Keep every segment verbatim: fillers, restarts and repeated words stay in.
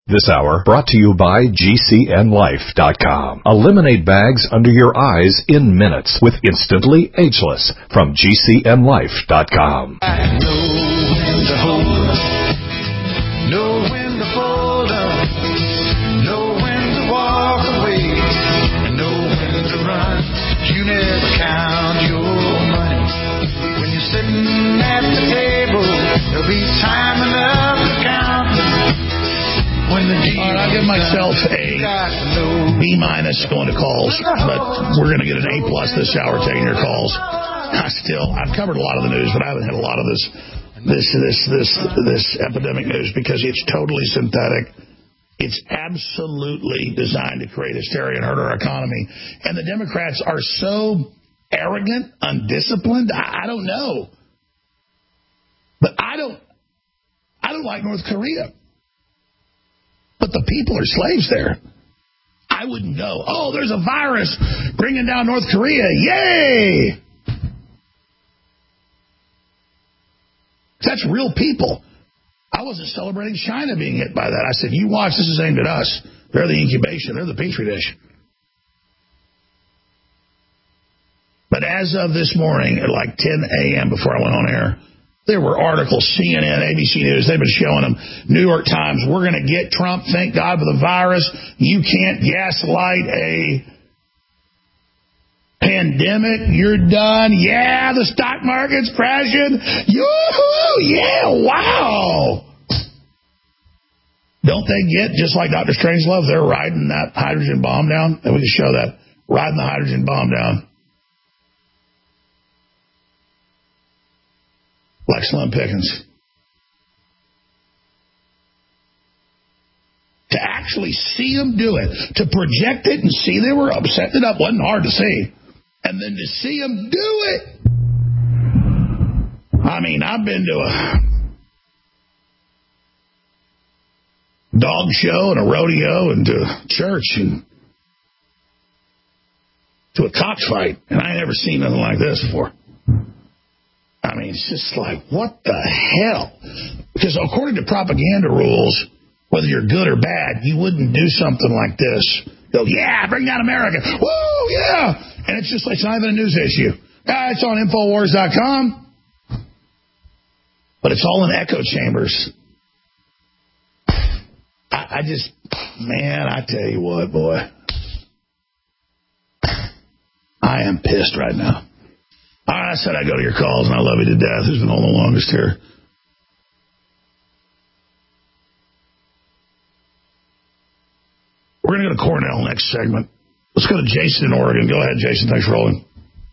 This hour brought to you by G C N Life dot com. Eliminate bags under your eyes in minutes with Instantly Ageless from G C N Life dot com. I know when to hold up, know when to fold up, know when to walk away, and know when to run. You never count your money. When you're sitting at the table, there'll be time enough to count them. All right, I'll give myself a B minus going to calls, but we're going to get an A plus this hour taking your calls. I still, I've covered a lot of the news, but I haven't had a lot of this, this, this, this, this epidemic news because it's totally synthetic. It's absolutely designed to create hysteria and hurt our economy. And the Democrats are so arrogant, undisciplined. I, I don't know, but I don't, I don't like North Korea. But the people are slaves there. I wouldn't go, oh, there's a virus bringing down North Korea. Yay! That's real people. I wasn't celebrating China being hit by that. I said, you watch, this is aimed at us. They're the incubation. They're the petri dish. But as of this morning at like ten a.m. before I went on air, there were articles, C N N, A B C News, they've been showing them, New York Times, we're going to get Trump, thank God for the virus. You can't gaslight a pandemic. You're done. Yeah, the stock market's crashing. Yoo-hoo, yeah, wow. Don't they get, just like Doctor Strangelove, they're riding that hydrogen bomb down? And we can show that, riding the hydrogen bomb down. Like Slim Pickens. To actually see them do it, to project it and see they were upset it up wasn't hard to see. And then to see them do it. I mean, I've been to a dog show and a rodeo and to a church and to a cockfight, and I ain't never seen nothing like this before. I mean, it's just like, what the hell? Because according to propaganda rules, whether you're good or bad, you wouldn't do something like this. Go, yeah, bring down America. Woo, yeah. And it's just like, it's not even a news issue. Uh, it's on Infowars dot com. But it's all in echo chambers. I, I just, man, I tell you what, boy. I am pissed right now. I said I'd go to your calls, and I love you to death. Who's been on the longest here? We're going to go to Cornell next segment. Let's go to Jason in Oregon. Go ahead, Jason. Thanks for holding.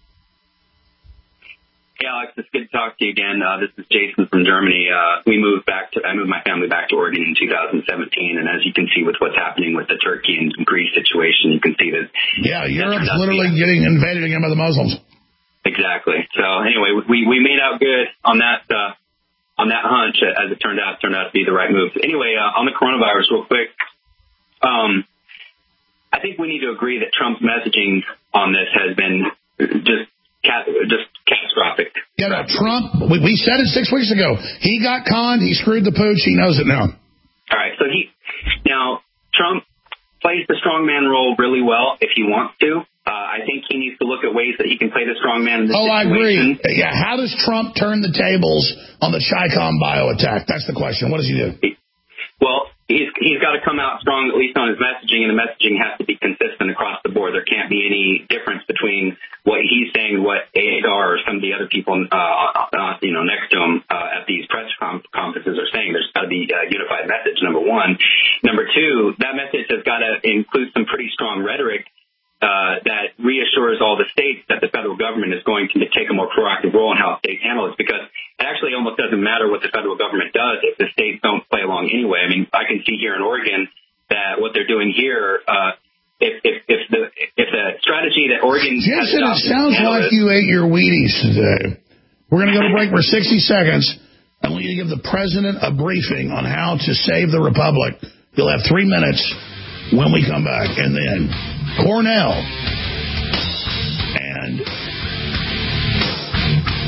Hey, Alex. It's good to talk to you again. Uh, this is Jason from Germany. Uh, we moved back to, I moved my family back to Oregon in two thousand seventeen, and as you can see with what's happening with the Turkey and Greece situation, you can see that. Yeah, Europe's literally getting invaded again by the Muslims. Exactly. So anyway, we, we made out good on that uh, on that hunch. As it turned out, it turned out to be the right move. Anyway, uh, on the coronavirus, real quick, um, I think we need to agree that Trump's messaging on this has been just cat, just catastrophic. Yeah, no, Trump. We, we said it six weeks ago. He got conned. He screwed the pooch. He knows it now. All right. So he now Trump plays the strongman role really well if he wants to. Uh, I think he needs to look at ways that he can play the strongman in this oh, situation. I agree. Yeah, how does Trump turn the tables on the Chi-Com bio attack? That's the question. What does he do? Well, he's he's got to come out strong, at least on his messaging, and the messaging has to be consistent across the board. There can't be any difference between what he's saying and what Adar or some of the other people, uh, uh, you know, next to him uh, at these press com- conferences are saying. There's got to be a unified message, number one. Number two, that message has got to include some pretty strong rhetoric Uh, that reassures all the states that the federal government is going to take a more proactive role in how states handle this, because it actually almost doesn't matter what the federal government does if the states don't play along anyway. I mean, I can see here in Oregon that what they're doing here, uh, if, if, if the if the strategy that Oregon has Jason, adopted, it sounds like you ate your Wheaties today. We're going to go to break for sixty seconds. I want you to give the president a briefing on how to save the republic. You'll have three minutes when we come back, and then Cornell and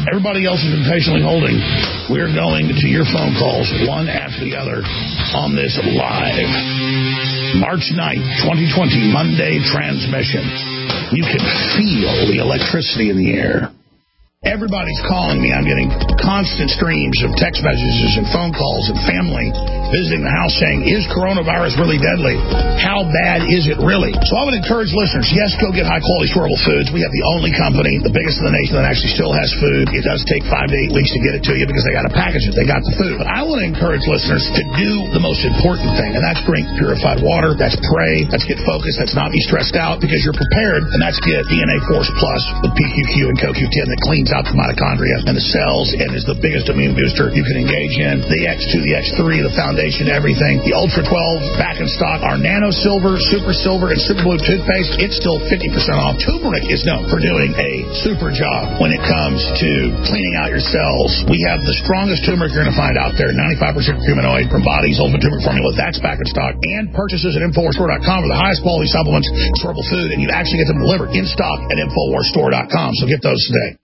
Everybody else has been patiently holding. We're going to your phone calls, one after the other, on this live March ninth, twenty twenty, Monday transmission. You can feel the electricity in the air. Everybody's calling me. I'm getting constant streams of text messages and phone calls and family visiting the house saying, is coronavirus really deadly? How bad is it really? So I would encourage listeners, yes, go get high-quality storable foods. We have the only company, the biggest in the nation, that actually still has food. It does take five to eight weeks to get it to you because they got to package it. They got the food. But I want to encourage listeners to do the most important thing, and that's drink purified water. That's pray. That's get focused. That's not be stressed out because you're prepared. And that's get D N A Force Plus with P Q Q and Co Q ten that cleans out the mitochondria and the cells and is the biggest immune booster you can engage in. The X two, the X three, the foundation, everything. The Ultra twelve back in stock. Our Nano Silver, Super Silver, and Super Blue toothpaste, it's still fifty percent off. Turmeric is known for doing a super job when it comes to cleaning out your cells. We have the strongest turmeric you're going to find out there, ninety-five percent curcuminoid from Body's Ultimate Turmeric Formula. That's back in stock. And purchases at Infowars Store dot com for the highest quality supplements, storable food, and you actually get them delivered in stock at Infowars Store dot com. So get those today.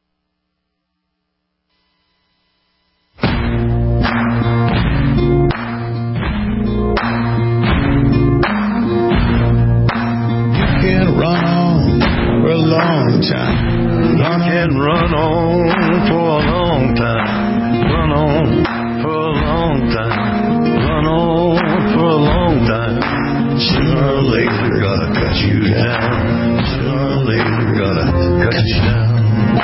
Time. Run can run on for a long time. Run on for a long time. Run on for a long time. Sooner or later, gotta cut you down. Sooner or later, gotta cut you down.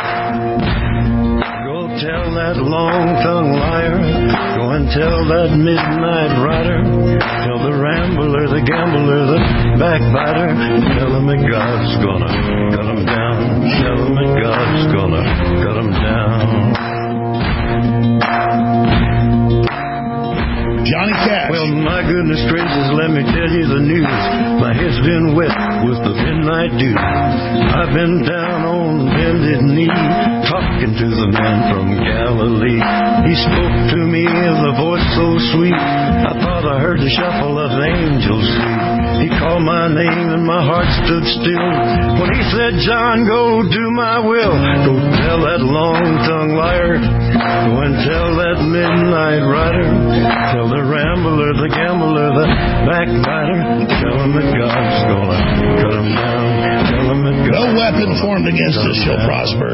Go tell that long-tongued liar. Go and tell that midnight rider. Tell the rambler, the gambler, the backbiter. Tell him that God's gonna cut him down. Tell him that God's gonna cut him down. Johnny Cash. Well, my goodness gracious, let me tell you the news. My head's been wet with the midnight dew. I've been down on bended knee, talking to the man from Galilee. He spoke to me with a voice so sweet, I thought I heard the shuffle of angels' feet. He called my name and my heart stood still when he said, John, go do my will. Go tell that long-tongued liar. Go and tell that midnight rider. Tell the rambler, the gambler, the backbiter. Tell him that God's gonna cut him down. Tell him that God. No weapon formed against us shall prosper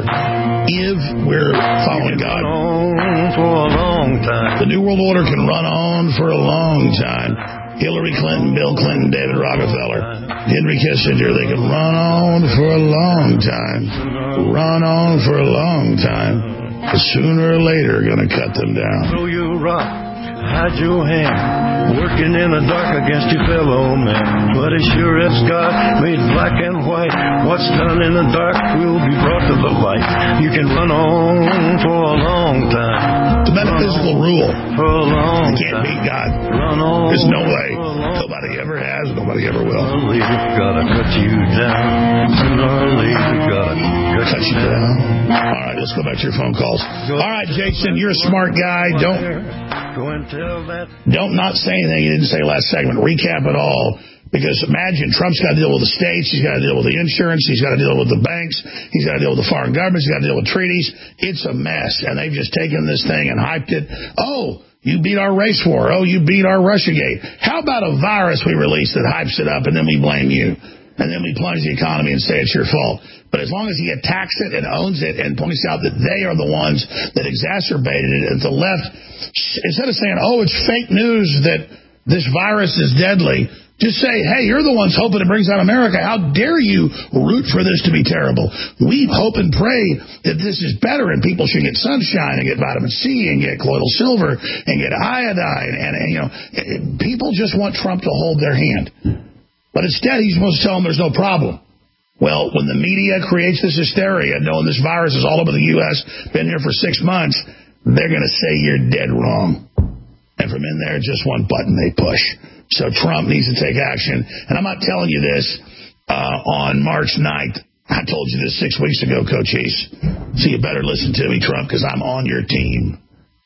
if we're following God. On for a long time. The New World Order can run on for a long time. Hillary Clinton, Bill Clinton, David Rockefeller, Henry Kissinger, they can run on for a long time. Run on for a long time. But sooner or later, going to cut them down. Throw you a rock, hide your hand, working in the dark against your fellow man. But as sure as God made black and white, what's done in the dark will be brought to the light. You can run on for a long time. The metaphysical rule. For a long You can't time. beat God. Run on. There's no way. Nobody ever has. Nobody ever will. Sooner or later, gotta cut you down. Sooner or later, gotta cut, Cut you down. All right, let's go back to your phone calls. All right, Jason, you're a smart guy. Don't Go and tell that. don't not say anything you didn't say last segment. Recap it all. Because imagine, Trump's got to deal with the states, he's got to deal with the insurance, he's got to deal with the banks, he's got to deal with the foreign governments, he's got to deal with treaties. It's a mess, and they've just taken this thing and hyped it. Oh, you beat our race war. Oh, you beat our Russiagate. How about a virus we release that hypes it up, and then we blame you? And then we plunge the economy and say it's your fault. But as long as he attacks it and owns it and points out that they are the ones that exacerbated it, and the left, instead of saying, oh, it's fake news that this virus is deadly, just say, hey, you're the ones hoping it brings out America. How dare you root for this to be terrible? We hope and pray that this is better and people should get sunshine and get vitamin C and get colloidal silver and get iodine. And, and you know, people just want Trump to hold their hand. But instead, he's supposed to tell them there's no problem. Well, when the media creates this hysteria, knowing this virus is all over the U S, been here for six months, they're going to say you're dead wrong. And from in there, just one button they push. So Trump needs to take action. And I'm not telling you this uh, on March ninth. I told you this six weeks ago, Coach East. So you better listen to me, Trump, because I'm on your team.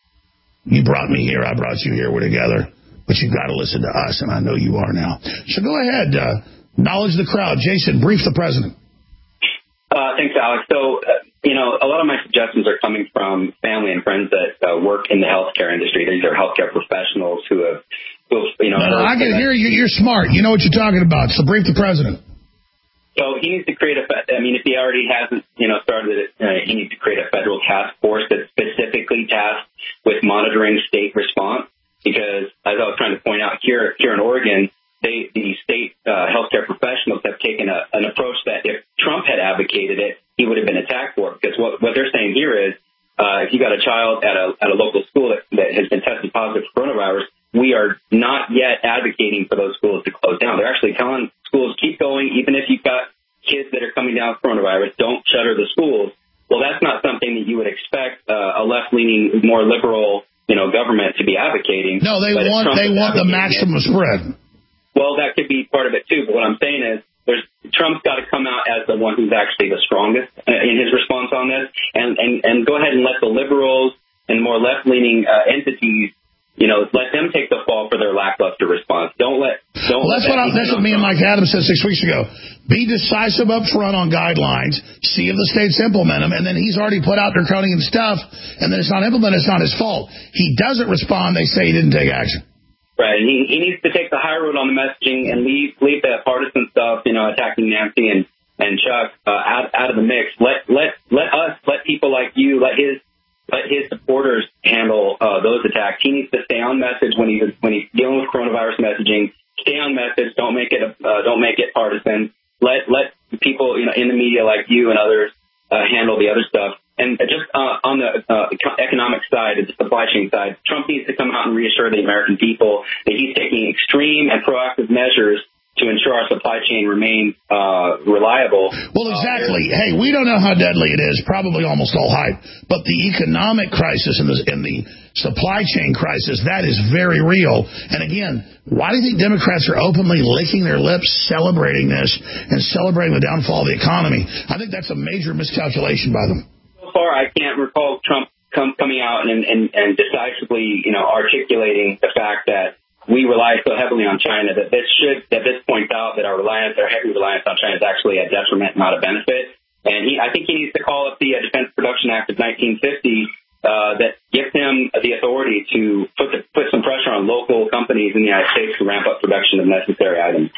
You brought me here. I brought you here. We're together. But you've got to listen to us, and I know you are now. So go ahead. Uh, knowledge the crowd. Jason, brief the president. Uh, thanks, Alex. So uh, you know, a lot of my suggestions are coming from family and friends that uh, work in the healthcare industry. These are healthcare professionals who have, who have you know. No, no, I can hear you. You're smart. You know what you're talking about. So brief the president. So he needs to create a, I mean, if he already hasn't, you know, started it, uh, he needs to create a federal task force that's specifically tasked with monitoring state response. Because as I was trying to point out here, here in Oregon, they, the state uh, healthcare professionals have taken a, an approach that if Trump had advocated it, he would have been attacked for it. Because what, what they're saying here is, uh, if you got a child at a, at a local school that, that has been tested positive for coronavirus, we are not yet advocating for those schools to close down. They're actually telling schools keep going, even if you've got kids that are coming down with coronavirus, don't shutter the schools. Well, that's not something that you would expect uh, a left-leaning, more liberal, you know, government to be advocating. No, they want they want the maximum spread. Well, that could be part of it too. But what I'm saying is, there's Trump's got to come out as the one who's actually the strongest in his response on this, and and and go ahead and let the liberals and more left-leaning uh, entities, you know, let them take the fall for their lackluster response. Don't let. Don't. Well, that's let what I, that's what me and Mike Adams said six weeks ago. Be decisive up front on guidelines. See if the states implement them, and then he's already put out draconian stuff, and then it's not implemented. It's not his fault. He doesn't respond. They say he didn't take action. Right, and he, he needs to take the high road on the messaging and leave leave that partisan stuff, you know, attacking Nancy and and Chuck uh, out out of the mix. Let let let us, let people like you, let his. Let his supporters handle uh, those attacks. He needs to stay on message when he's when he's dealing with coronavirus messaging. Stay on message. Don't make it uh, don't make it partisan. Let let people, you know, in the media like you and others uh, handle the other stuff. And just uh, on the uh, economic side, the supply chain side, Trump needs to come out and reassure the American people that he's taking extreme and proactive measures to ensure our supply chain remains uh, reliable. Well, exactly. Uh, hey, we don't know how deadly it is. Probably almost all hype. But the economic crisis and the, and the supply chain crisis, that is very real. And again, why do you think Democrats are openly licking their lips, celebrating this, and celebrating the downfall of the economy? I think that's a major miscalculation by them. So far, I can't recall Trump come, coming out and, and, and decisively, you know, articulating the fact that we rely so heavily on China that this should, that this points out that our reliance, our heavy reliance on China is actually a detriment, not a benefit. And he, I think he needs to call up the uh, Defense Production Act of nineteen fifty uh, that gives him the authority to put the, put some pressure on local companies in the United States to ramp up production of necessary items.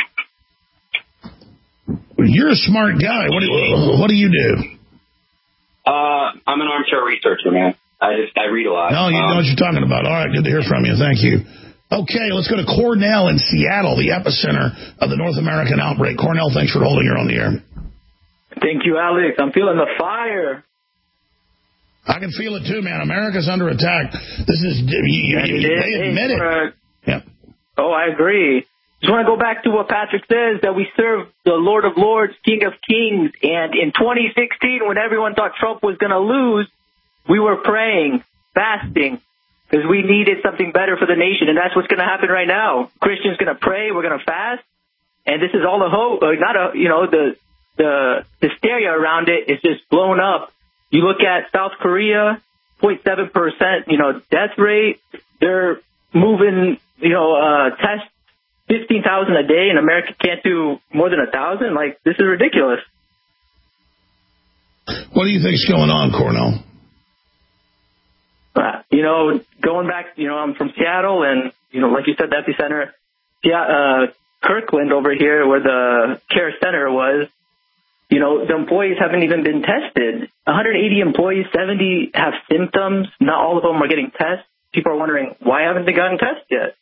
You're a smart guy. What do, what do you do? Uh, I'm an armchair researcher, man. I just I read a lot. No, you um, know what you're talking about. All right, good to hear from you. Thank you. Okay, let's go to Cornell in Seattle, the epicenter of the North American outbreak. Cornell, thanks for holding her on the air. Thank you, Alex. I'm feeling the fire. I can feel it too, man. America's under attack. This is, you, you, they admit it. Yeah. Oh, I agree. Just want to go back to what Patrick says, that we serve the Lord of Lords, King of Kings. And in twenty sixteen, when everyone thought Trump was going to lose, we were praying, fasting, because we needed something better for the nation, and that's what's going to happen right now. Christians going to pray, we're going to fast, and this is all the hope. Uh, not a, you know, the the hysteria around it is just blown up. You look at South Korea, zero point seven percent, you know, death rate. They're moving, you know, uh, test fifteen thousand a day, and America can't do more than a thousand. Like, this is ridiculous. What do you think's going on, Cornell? Uh, you know, going back, you know, I'm from Seattle, and, you know, like you said, the epicenter, yeah, uh, Kirkland over here, where the care center was, you know, the employees haven't even been tested. one hundred eighty employees, seventy have symptoms. Not all of them are getting tests. People are wondering, why haven't they gotten tested yet?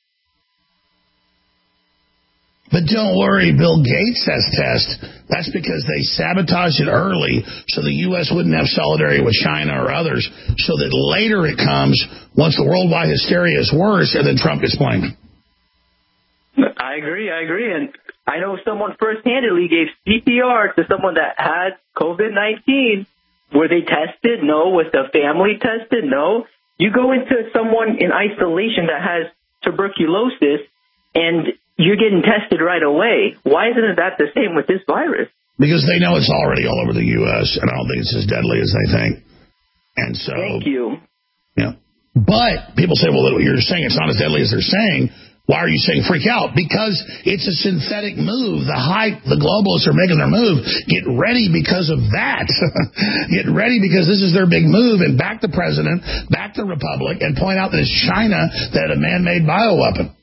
But don't worry, Bill Gates has tests. That's because they sabotaged it early so the U S wouldn't have solidarity with China or others, so that later it comes once the worldwide hysteria is worse, and then Trump gets blamed. I agree, I agree. And I know someone first-handedly gave C P R to someone that had COVID nineteen. Were they tested? No. Was the family tested? No. You go into someone in isolation that has tuberculosis, and you're getting tested right away. Why isn't that the same with this virus? Because they know it's already all over the U S, and I don't think it's as deadly as they think. And so, thank you. Yeah. But people say, well, you're saying it's not as deadly as they're saying. Why are you saying freak out? Because it's a synthetic move. The hype, the globalists are making their move. Get ready because of that. Get ready because this is their big move, and back the president, back the republic, and point out that it's China that had a man-made bioweapon.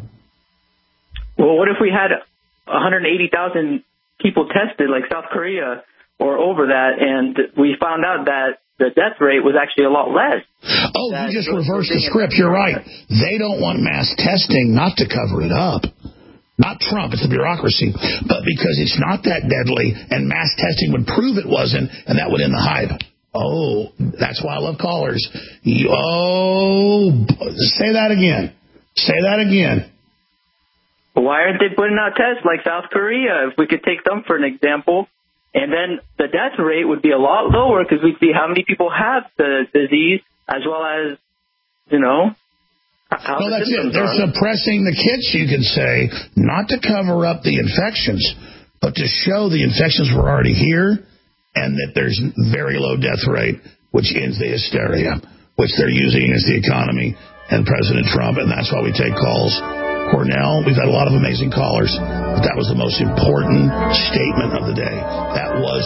Well, what if we had one hundred eighty thousand people tested, like South Korea, or over that, and we found out that the death rate was actually a lot less? Oh, you just reversed the script. You're right. They don't want mass testing not to cover it up. Not Trump, it's the bureaucracy, but because it's not that deadly, and mass testing would prove it wasn't, and that would end the hype. Oh, that's why I love callers. You, oh, say that again. Say that again. Why aren't they putting out tests like South Korea? If we could take them for an example. And then the death rate would be a lot lower because we'd see how many people have the disease as well as, you know, how well, the that's it. They're are. suppressing the kits, you could say, not to cover up the infections, but to show the infections were already here and that there's very low death rate, which ends the hysteria, which they're using against the economy and President Trump, and that's why we take calls. Cornell, we've had a lot of amazing callers, but that was the most important statement of the day. That was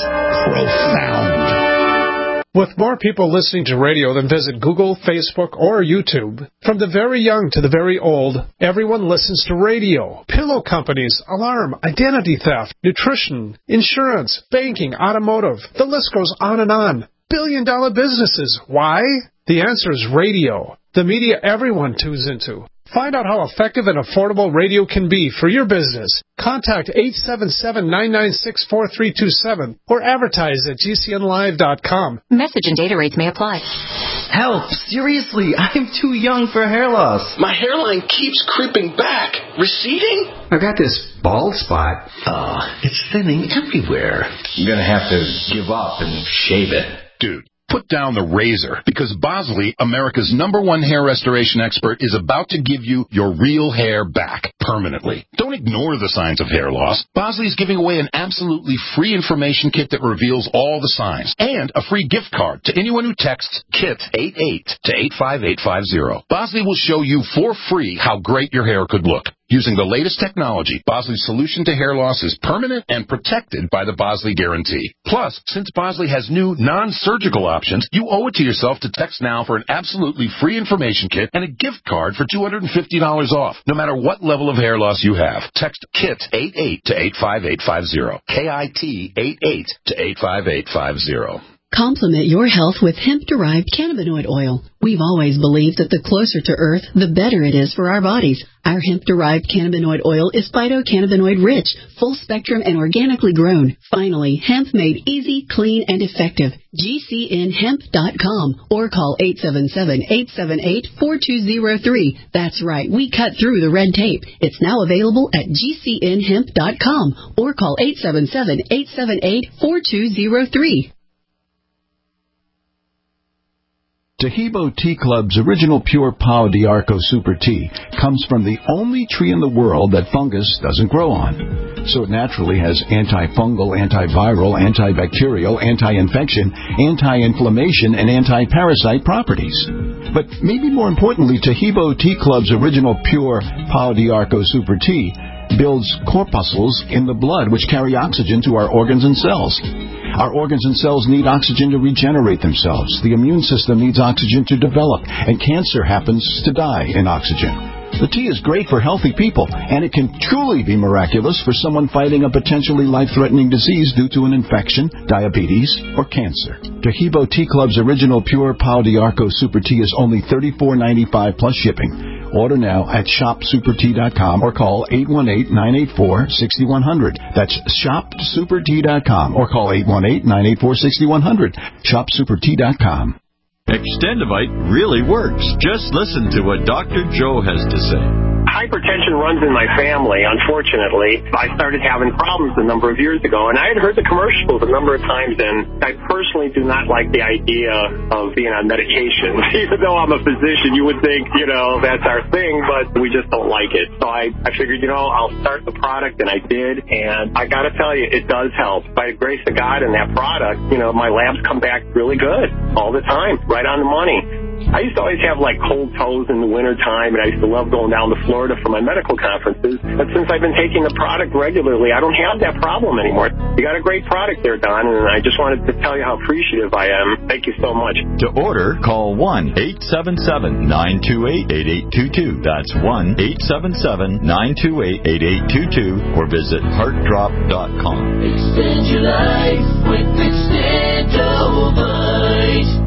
profound. With more people listening to radio than visit Google, Facebook, or YouTube, from the very young to the very old, everyone listens to radio. Pillow companies, alarm, identity theft, nutrition, insurance, banking, automotive. The list goes on and on. Billion-dollar businesses. Why? The answer is radio. The media everyone tunes into. Find out how effective and affordable radio can be for your business. Contact eight seven seven, nine nine six, four three two seven or advertise at G C N live dot com. Message and data rates may apply. Help! Seriously, I'm too young for hair loss. My hairline keeps creeping back. Receding? I've got this bald spot. Oh, it's thinning everywhere. I'm gonna have to give up and shave it. Dude. Put down the razor, because Bosley, America's number one hair restoration expert, is about to give you your real hair back permanently. Don't ignore the signs of hair loss. Bosley is giving away an absolutely free information kit that reveals all the signs, and a free gift card to anyone who texts KIT eighty-eight to eight five eight five zero. Bosley will show you for free how great your hair could look. Using the latest technology, Bosley's solution to hair loss is permanent and protected by the Bosley Guarantee. Plus, since Bosley has new non-surgical options, you owe it to yourself to text now for an absolutely free information kit and a gift card for two hundred fifty dollars off, no matter what level of hair loss you have. Text KIT eighty-eight to eight five eight five zero. K I T eighty-eight to eight five eight five zero. Complement your health with hemp-derived cannabinoid oil. We've always believed that the closer to Earth, the better it is for our bodies. Our hemp-derived cannabinoid oil is phytocannabinoid-rich, full-spectrum, and organically grown. Finally, hemp made easy, clean, and effective. G C N hemp dot com or call eight seven seven, eight seven eight, four two zero three. That's right, we cut through the red tape. It's now available at G C N hemp dot com or call eight seven seven, eight seven eight, four two zero three. Taheebo Tea Club's original pure Pau d'Arco Super Tea comes from the only tree in the world that fungus doesn't grow on. So it naturally has antifungal, antiviral, antibacterial, anti-infection, anti-inflammation, and anti-parasite properties. But maybe more importantly, Taheebo Tea Club's original pure Pau d'Arco Super Tea builds corpuscles in the blood which carry oxygen to our organs and cells. Our organs and cells need oxygen to regenerate themselves. The immune system needs oxygen to develop, and cancer happens to die in oxygen. The tea is great for healthy people, and it can truly be miraculous for someone fighting a potentially life-threatening disease due to an infection, diabetes, or cancer. Taheebo Tea Club's original pure Pau d'Arco Super Tea is only thirty-four ninety-five plus shipping. Order now at shop super tea dot com or call eight one eight, nine eight four, six one zero zero. That's shop super tea dot com or call eight one eight, nine eight four, six one zero zero. shop super tea dot com. Extendivite really works. Just listen to what Doctor Joe has to say. Hypertension runs in my family, unfortunately. I started having problems a number of years ago, and I had heard the commercials a number of times, and I personally do not like the idea of being on medication. Even though I'm a physician, you would think, you know, that's our thing, but we just don't like it. So I, I figured, you know, I'll start the product, and I did, and I got to tell you, it does help. By the grace of God and that product, you know, my labs come back really good all the time, right on the money. I used to always have like cold toes in the wintertime, and I used to love going down to Florida for my medical conferences. But since I've been taking the product regularly, I don't have that problem anymore. You got a great product there, Don, and I just wanted to tell you how appreciative I am. Thank you so much. To order, call one eight seven seven, nine two eight, eight eight two two. That's one eight seven seven, nine two eight, eight eight two two, or visit heart drop dot com. Extend your life with Extendovite.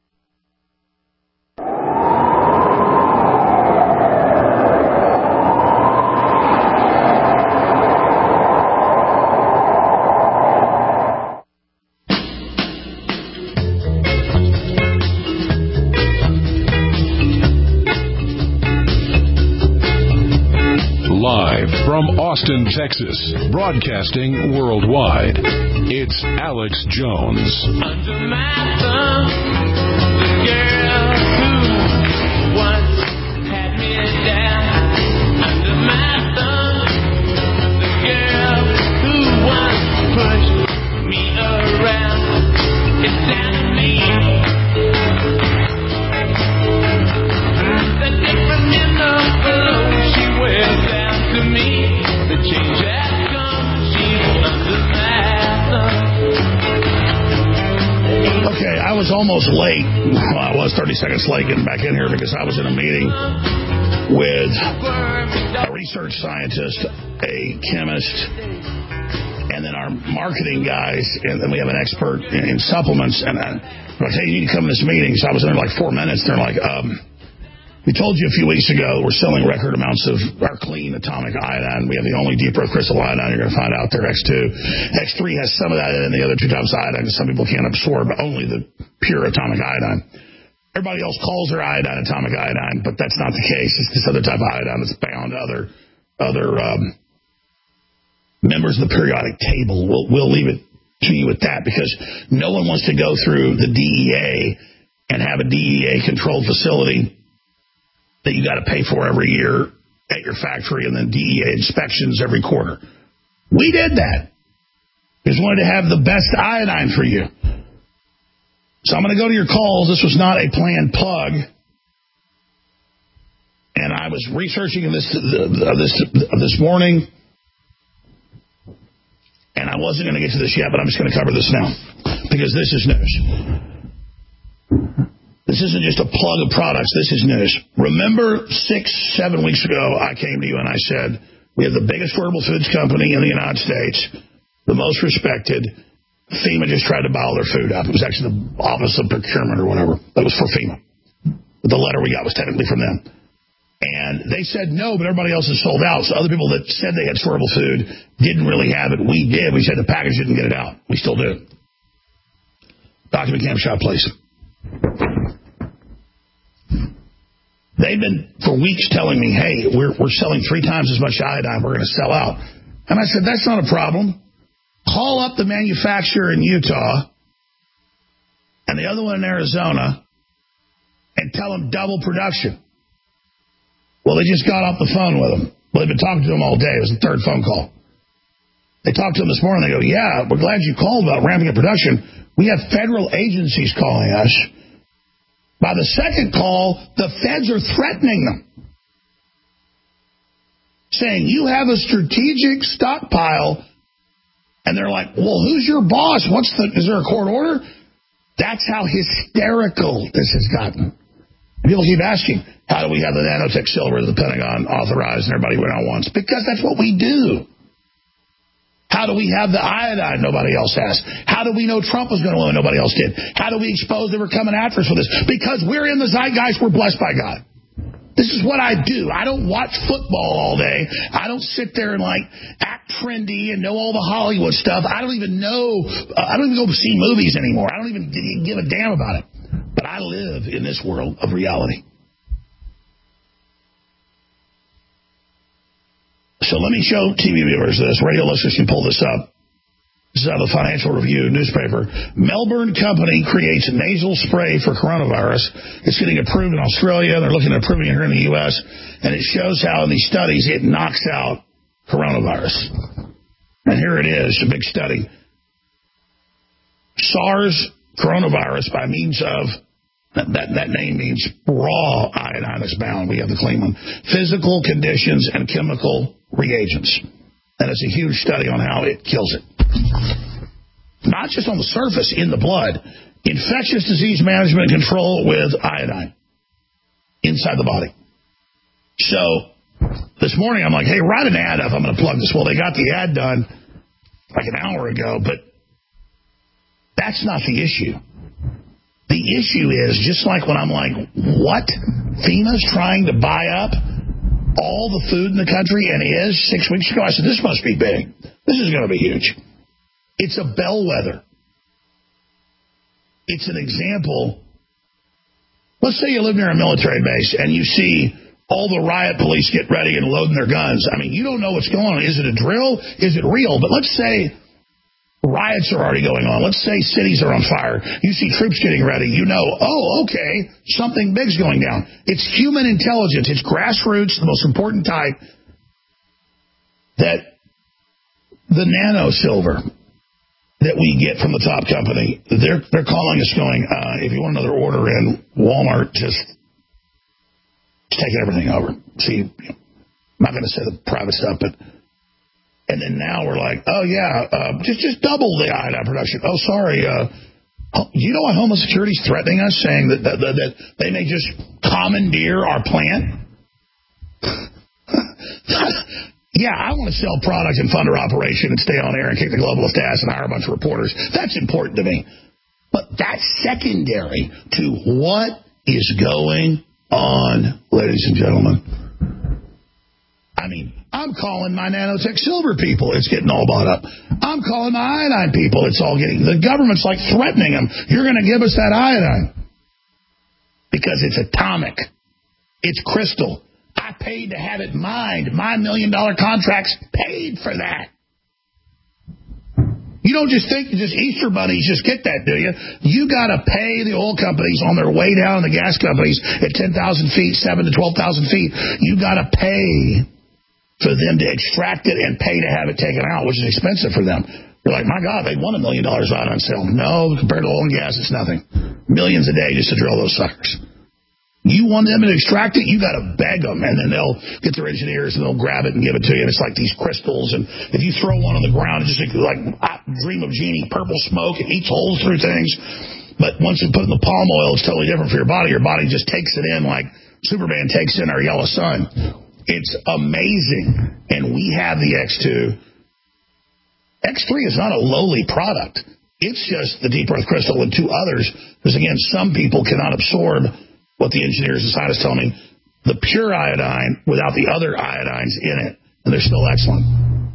Live from Austin, Texas, broadcasting worldwide, it's Alex Jones. Under my thumb, the girl who once had me down. Under my thumb, the girl who once pushed me around. It's down to me. The difference in the clothes she wears down to me. The change has come, she's under my thumb. Okay, I was almost late. Well, I was thirty seconds late getting back in here because I was in a meeting with a research scientist, a chemist, and then our marketing guys, and then we have an expert in, in supplements. And I, I'm like, hey, you need to come to this meeting. So I was in there like four minutes. They're like, um... we told you a few weeks ago we're selling record amounts of our clean atomic iodine. We have the only deep earth crystal iodine you're going to find out there, X two. X three has some of that in the other two types of iodine because some people can't absorb only the pure atomic iodine. Everybody else calls their iodine atomic iodine, but that's not the case. It's this other type of iodine that's bound to other, other um, members of the periodic table. We'll, we'll leave it to you at that because no one wants to go through the D E A and have a D E A-controlled facility that you got to pay for every year at your factory and then D E A inspections every quarter. We did that. We just wanted to have the best iodine for you. So I'm going to go to your calls. This was not a planned plug. And I was researching this uh, this uh, this morning, and I wasn't going to get to this yet, but I'm just going to cover this now because this is news. This isn't just a plug of products. This is news. Remember six, seven weeks ago, I came to you and I said, we have the biggest affordable foods company in the United States, the most respected. FEMA just tried to buy all their food up. It was actually the Office of Procurement or whatever. That was for FEMA. But the letter we got was technically from them. And they said no, but everybody else is sold out. So other people that said they had affordable food didn't really have it. We did. We said the package didn't get it out. We still do. Document Camp Shop, please. They've been for weeks telling me, hey, we're we're selling three times as much iodine. We're going to sell out. And I said, that's not a problem. Call up the manufacturer in Utah and the other one in Arizona and tell them double production. Well, they just got off the phone with them. Well, they've been talking to them all day. It was the third phone call. They talked to them this morning. They go, yeah, we're glad you called about ramping up production. We have federal agencies calling us. By the second call, the feds are threatening them, saying, you have a strategic stockpile. And they're like, well, who's your boss? What's the, is there a court order? That's how hysterical this has gotten. And people keep asking, how do we have the nanotech silver that the Pentagon authorized and everybody went on once? Because that's what we do. How do we have the iodine nobody else has? How do we know Trump was going to win and nobody else did? How do we expose they were coming after us for this? Because we're in the zeitgeist, we're blessed by God. This is what I do. I don't watch football all day. I don't sit there and like act trendy and know all the Hollywood stuff. I don't even know. Uh, I don't even go see movies anymore. I don't even give a damn about it. But I live in this world of reality. So let me show T V viewers this. Radio listeners can pull this up. This is out of the Financial Review newspaper. Melbourne company creates nasal spray for coronavirus. It's getting approved in Australia. They're looking at approving it here in the U S. And it shows how in these studies it knocks out coronavirus. And here it is, a big study. SARS coronavirus by means of That, that, that name means raw iodine that's bound. We have the clean one. Physical conditions and chemical reagents. And it's a huge study on how it kills it. Not just on the surface, in the blood. Infectious disease management and control with iodine inside the body. So this morning I'm like, hey, write an ad up. I'm going to plug this. Well, they got the ad done like an hour ago, but that's not the issue. The issue is, just like when I'm like, what? FEMA's trying to buy up all the food in the country, and is six weeks ago. I said, this must be big. This is going to be huge. It's a bellwether. It's an example. Let's say you live near a military base and you see all the riot police get ready and loading their guns. I mean, you don't know what's going on. Is it a drill? Is it real? But let's say riots are already going on. Let's say cities are on fire. You see troops getting ready. You know, oh, okay, something big's going down. It's human intelligence. It's grassroots, the most important type. That the nano silver that we get from the top company, they're they're calling us going, uh, if you want another order in, Walmart just taking everything over. See, I'm not going to say the private stuff, but and then now we're like, oh yeah, uh, just just double the iodine production. Oh, sorry, uh, do you know why Homeland Security is threatening us, saying that that, that that they may just commandeer our plant? Yeah, I want to sell product and fund our operation and stay on air and kick the globalist ass and hire a bunch of reporters. That's important to me. But that's secondary to what is going on, ladies and gentlemen. I mean, I'm calling my nanotech silver people. It's getting all bought up. I'm calling my iodine people. It's all getting... The government's like threatening them. You're going to give us that iodine. Because it's atomic. It's crystal. I paid to have it mined. My million dollar contracts paid for that. You don't just think just Easter bunnies just get that, do you? You got to pay the oil companies on their way down, the gas companies at ten thousand feet, seven to twelve thousand feet. You got to pay for them to extract it and pay to have it taken out, which is expensive for them. You're like, my God, they won a million dollars out on sale. No, compared to oil and gas, it's nothing. Millions a day just to drill those suckers. You want them to extract it, you got to beg them, and then they'll get their engineers and they'll grab it and give it to you. And it's like these crystals, and if you throw one on the ground, it's just like I dream of Genie, purple smoke, it eats holes through things. But once you put it in the palm oil, it's totally different for your body. Your body just takes it in like Superman takes in our yellow sun. It's amazing, and we have the X two. X three is not a lowly product. It's just the deep earth crystal and two others, because again, some people cannot absorb what the engineers and scientists tell me, the pure iodine without the other iodines in it, and they're still excellent.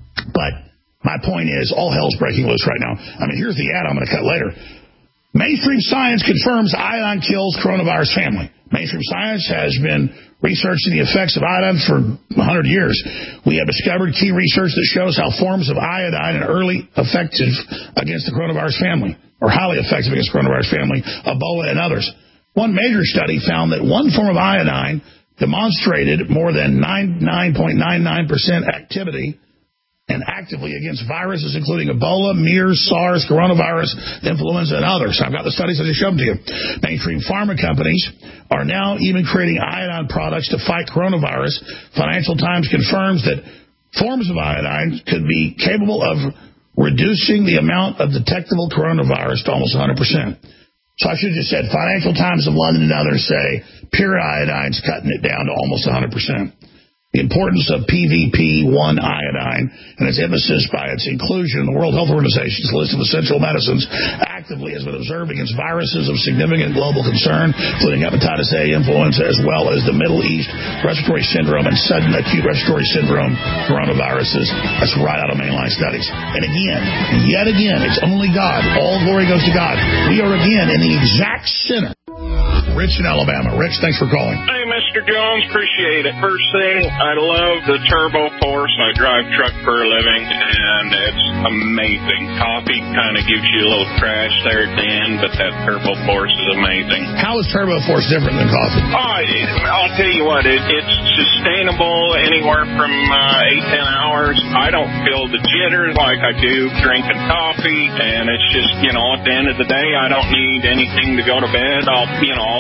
But my point is, all hell's breaking loose right now. I mean, here's the ad I'm going to cut later. Mainstream science confirms iodine kills coronavirus family. Mainstream science has been researching the effects of iodine for one hundred years. We have discovered key research that shows how forms of iodine are early effective against the coronavirus family, or highly effective against the coronavirus family, Ebola, and others. One major study found that one form of iodine demonstrated more than ninety-nine point nine nine percent activity and actively against viruses including Ebola, MERS, SARS, coronavirus, influenza, and others. I've got the studies I just showed them to you. Mainstream pharma companies are now even creating iodine products to fight coronavirus. Financial Times confirms that forms of iodine could be capable of reducing the amount of detectable coronavirus to almost one hundred percent. So I should have just said Financial Times of London and others say pure iodine's cutting it down to almost one hundred percent. The importance of P V P one iodine and its emphasis by its inclusion in the World Health Organization's list of essential medicines actively has been observed against viruses of significant global concern, including hepatitis A, influenza, as well as the Middle East respiratory syndrome and sudden acute respiratory syndrome coronaviruses. That's right out of mainline studies. And again, yet again, it's only God. All glory goes to God. We are again in the exact center. Rich in Alabama. Rich, thanks for calling. Hey, Mister Jones, appreciate it. First thing, I love the Turbo Force. I drive truck for a living, and it's amazing. Coffee kind of gives you a little crash there at the end, but that Turbo Force is amazing. How is Turbo Force different than coffee? Oh, I'll tell you what, it, it's sustainable anywhere from uh, eight, ten hours. I don't feel the jitters like I do drinking coffee, and it's just, you know, at the end of the day, I don't need anything to go to bed. I'll, you know, I'll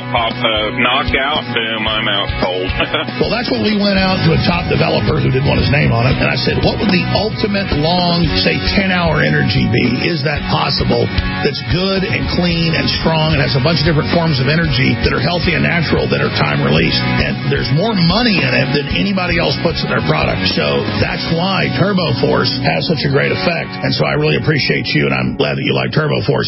I'll pop a knockout, boom, I'm out cold. Well, that's what we went out to a top developer who didn't want his name on it, and I said, what would the ultimate long, say, ten-hour energy be? Is that possible? That's good and clean and strong and has a bunch of different forms of energy that are healthy and natural that are time-released. And there's more money in it than anybody else puts in their product. So that's why Turbo Force has such a great effect. And so I really appreciate you, and I'm glad that you like Turbo Force.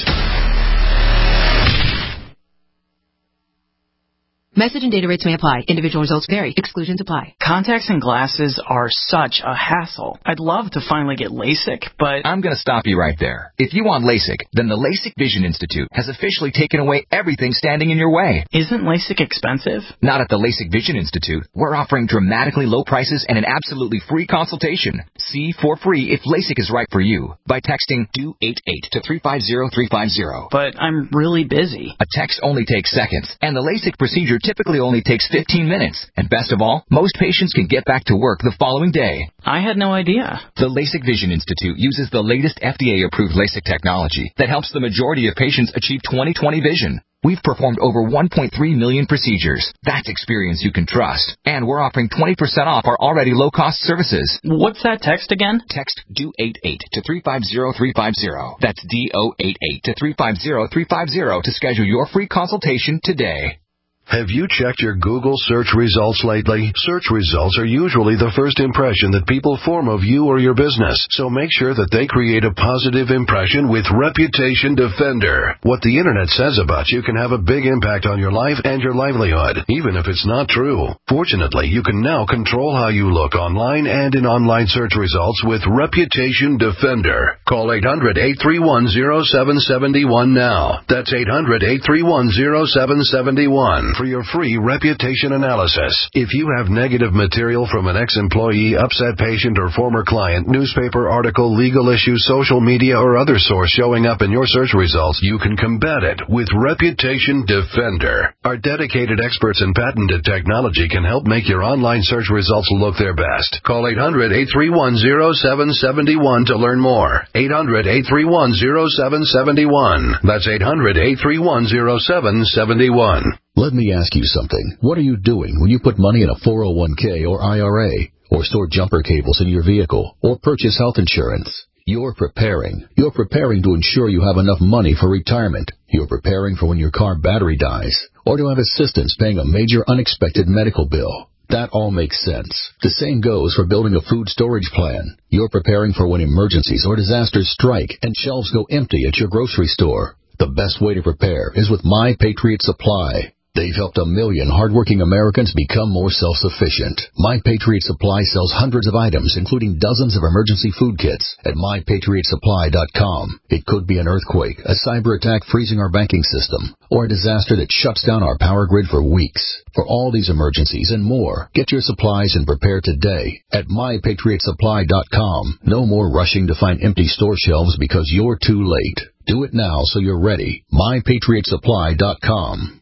Message and data rates may apply. Individual results vary. Exclusions apply. Contacts and glasses are such a hassle. I'd love to finally get LASIK, but... I'm going to stop you right there. If you want LASIK, then the LASIK Vision Institute has officially taken away everything standing in your way. Isn't LASIK expensive? Not at the LASIK Vision Institute. We're offering dramatically low prices and an absolutely free consultation. See for free if LASIK is right for you by texting do eight eight to three five zero three five zero. But I'm really busy. A text only takes seconds, and the LASIK procedure typically only takes fifteen minutes. And best of all, most patients can get back to work the following day. I had no idea. The LASIK Vision Institute uses the latest F D A-approved LASIK technology that helps the majority of patients achieve twenty twenty vision. We've performed over one point three million procedures. That's experience you can trust. And we're offering twenty percent off our already low-cost services. What's that text again? Text do eight eight to three five zero three five zero. That's D O eight eight to three five zero three five zero to schedule your free consultation today. Have you checked your Google search results lately? Search results are usually the first impression that people form of you or your business, so make sure that they create a positive impression with Reputation Defender. What the Internet says about you can have a big impact on your life and your livelihood, even if it's not true. Fortunately, you can now control how you look online and in online search results with Reputation Defender. Call eight hundred eight three one zero seven seven one now. That's eight hundred eight three one zero seven seven one. For your free reputation analysis. If you have negative material from an ex-employee, upset patient, or former client, newspaper article, legal issue, social media, or other source showing up in your search results, you can combat it with Reputation Defender. Our dedicated experts in patented technology can help make your online search results look their best. Call eight hundred eight three one zero seven seven one to learn more. eight hundred eight three one zero seven seven one. That's eight hundred eight three one zero seven seven one. Let me ask you something. What are you doing when you put money in a four oh one k or I R A, or store jumper cables in your vehicle, or purchase health insurance? You're preparing. You're preparing to ensure you have enough money for retirement. You're preparing for when your car battery dies, or to have assistance paying a major unexpected medical bill. That all makes sense. The same goes for building a food storage plan. You're preparing for when emergencies or disasters strike and shelves go empty at your grocery store. The best way to prepare is with My Patriot Supply. They've helped a million hardworking Americans become more self-sufficient. My Patriot Supply sells hundreds of items, including dozens of emergency food kits at my patriot supply dot com. It could be an earthquake, a cyber attack freezing our banking system, or a disaster that shuts down our power grid for weeks. For all these emergencies and more, get your supplies and prepare today at my patriot supply dot com. No more rushing to find empty store shelves because you're too late. Do it now so you're ready. my patriot supply dot com.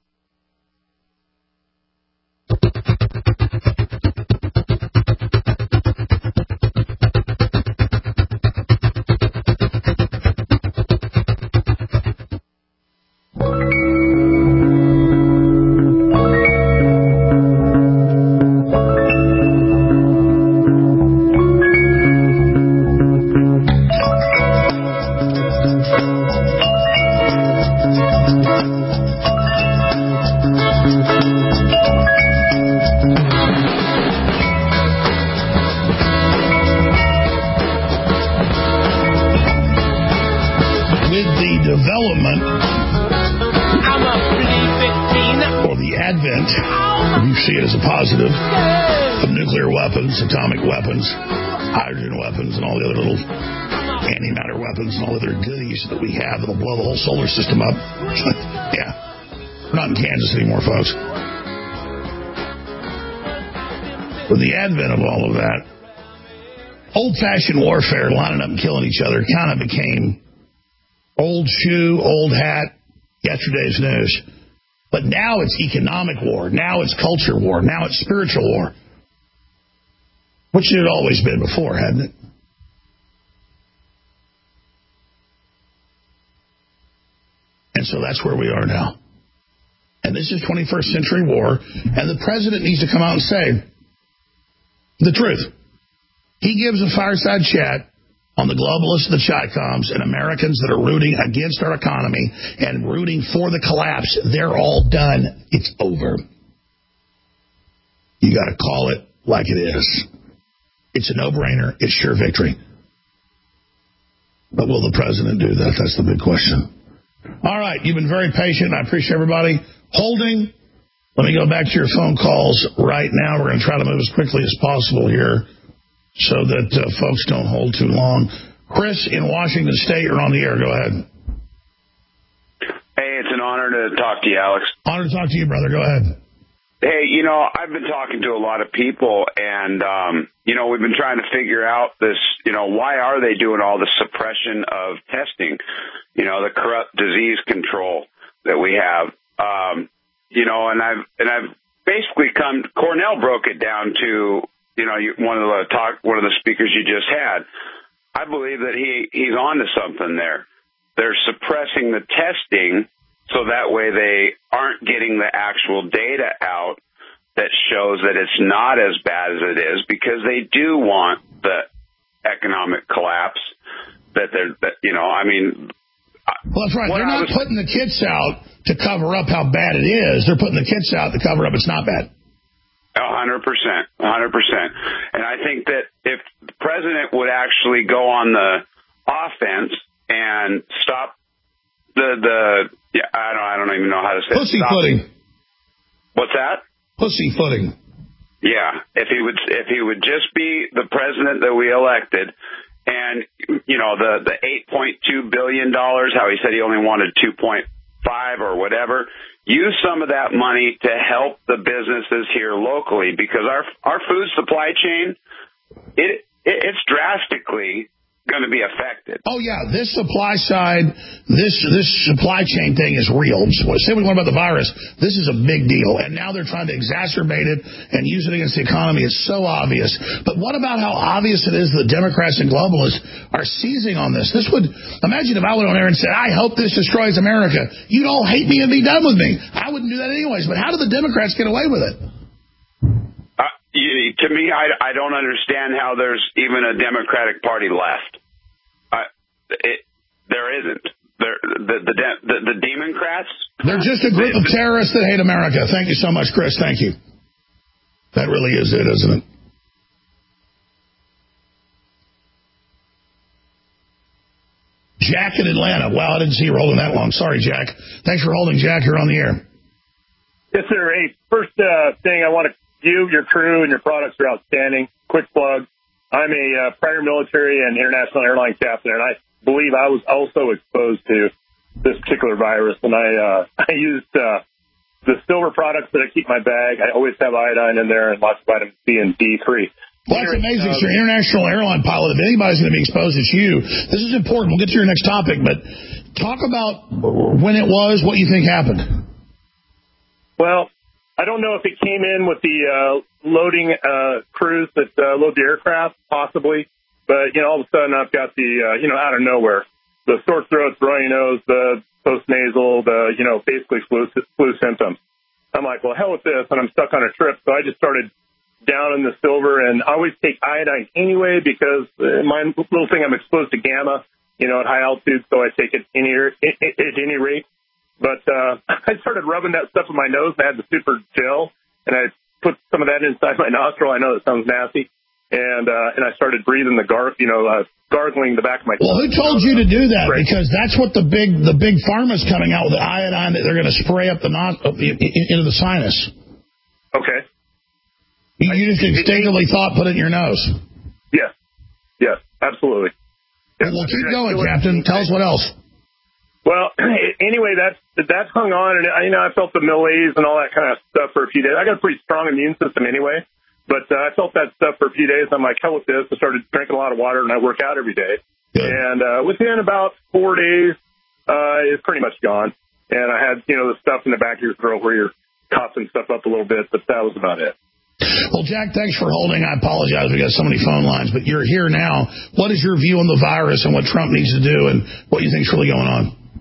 Atomic weapons, hydrogen weapons, and all the other little antimatter weapons and all the other goodies that we have that'll blow the whole solar system up. Yeah. We're not in Kansas anymore, folks. With the advent of all of that, old-fashioned warfare, lining up and killing each other, kind of became old shoe, old hat, yesterday's news. But now it's economic war. Now it's culture war. Now it's spiritual war. Which it had always been before, hadn't it? And so that's where we are now. and this is twenty-first century war, and the president needs to come out and say the truth. He gives a fireside chat on the globalists, the Chi-Coms, and Americans that are rooting against our economy and rooting for the collapse. They're all done. It's over. You got to call it like it is. It's a no-brainer. It's sure victory. But will the president do that? That's the big question. All right, you've been very patient. I appreciate everybody holding. Let me go back to your phone calls right now. We're going to try to move as quickly as possible here so that uh, folks don't hold too long. Chris in Washington State, you're on the air. Go ahead. Hey, it's an honor to talk to you, Alex. Honor to talk to you, brother. Go ahead. Hey, you know, I've been talking to a lot of people, and, um, you know, we've been trying to figure out this, you know, why are they doing all the suppression of testing, you know, the corrupt disease control that we have, um, you know, and I've, and I've basically come, Cornell broke it down to, you know, one of the talk, one of the speakers you just had. I believe that he, he's on to something there. They're suppressing the testing so that way they aren't getting the actual data out that shows that it's not as bad as it is, because they do want the economic collapse that they're, that, you know, I mean. Well, that's right. They're not was, putting the kits out to cover up how bad it is. They're putting the kits out to cover up it's not bad. A hundred percent, a hundred percent. And I think that if the president would actually go on the offense and stop the, the, yeah, I don't, I don't even know how to say it. Pussyfooting. What's that? Pussyfooting. Yeah. If he would, if he would just be the president that we elected, and, you know, the, the eight point two billion dollars, how he said he only wanted two point five or whatever, use some of that money to help the businesses here locally, because our, our food supply chain, it, it it's drastically going to be affected. Oh, yeah. This supply side, this this supply chain thing is real. Say what you want about the virus. This is a big deal. And now they're trying to exacerbate it and use it against the economy. It's so obvious. But what about how obvious it is the Democrats and globalists are seizing on this? This would, imagine if I went on air and said, I hope this destroys America. You'd all hate me and be done with me. I wouldn't do that anyways. But how do the Democrats get away with it? You, to me, I, I don't understand how there's even a Democratic Party left. Uh, it, there isn't. There, the, the, the, the Democrats... They're just a group of terrorists that hate America. Thank you so much, Chris. Thank you. That really is it, isn't it? Jack in Atlanta. Wow, I didn't see you holding that long. Sorry, Jack. Thanks for holding, Jack. You're on the air. Yes, sir. Hey, first uh, thing I want to... You, your crew, and your products are outstanding. Quick plug. I'm a uh, prior military and international airline captain, and I believe I was also exposed to this particular virus. And I uh, I used uh, the silver products that I keep in my bag. I always have iodine in there and lots of vitamin C and D three. Well, that's amazing. Uh, You're an international airline pilot. If anybody's going to be exposed, it's you. This is important. We'll get to your next topic, but talk about when it was, what you think happened. Well, I don't know if it came in with the uh, loading uh, crews that uh, load the aircraft, possibly. But, you know, all of a sudden I've got the, uh, you know, out of nowhere, the sore throat, runny nose, the postnasal, the, you know, basically flu, flu symptoms. I'm like, well, hell with this, and I'm stuck on a trip. So I just started down in the silver, and I always take iodine anyway because uh, my little thing, I'm exposed to gamma, you know, at high altitude, so I take it any, at any rate. But uh, I started rubbing that stuff in my nose. I had the super gel, and I put some of that inside my nostril. I know that sounds nasty. And uh, and I started breathing the gar, you know, uh, gargling the back of my. Well, who told you to do that? Because that's what the big the big pharma's coming out with, the iodine that they're going to spray up the nos- into the sinus. Okay. You, you just instinctively thought put it in your nose. Yes. Yes. Absolutely. Yes. Well, keep going, Captain. Tell us what else. Well, anyway, that's that's hung on, and you know, I felt the malaise and all that kind of stuff for a few days. I got a pretty strong immune system anyway, but uh, I felt that stuff for a few days. I'm like, hell with this. I started drinking a lot of water, and I work out every day. Good. And uh, within about four days, uh, it's pretty much gone. And I had, you know, the stuff in the back of your throat where you're coughing stuff up a little bit, but that was about it. Well, Jack, thanks for holding. I apologize. We got so many phone lines, but you're here now. What is your view on the virus and what Trump needs to do and what you think is really going on?